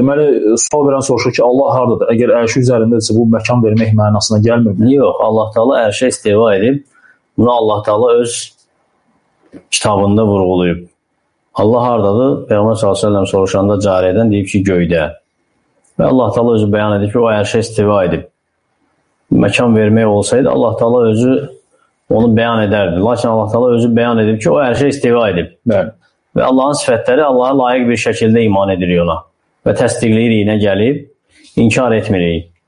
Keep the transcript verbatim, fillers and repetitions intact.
deməli, sual verən soruşur ki, Allah hardadır? Əgər ərşi üzərindədirsə, bu məkan vermək mənasına gəlmir. Yox, Allah Teala ərşə istiva edib. Bunu Allah Teala öz kitabında vurğulayıb. Allah hardadır? Peyğəmbər sallallahu əleyhi və səlləm soruşanda cariyədən deyib ki, göydə. Və Allah Teala özü bəyan edib ki, o ərşə istiva edib. Məkan vermək olsaydı, Allah Teala özü onu bəyan edərdi. Lakin Allah Teala özü bəyan edib ki, o ərşə istiva edib. Bəli. Və Allahın sifətləri Allaha layiq bir şəkildə iman edirik ona. Və təsdiqləyirik, nə gəlib, inkar etmirik.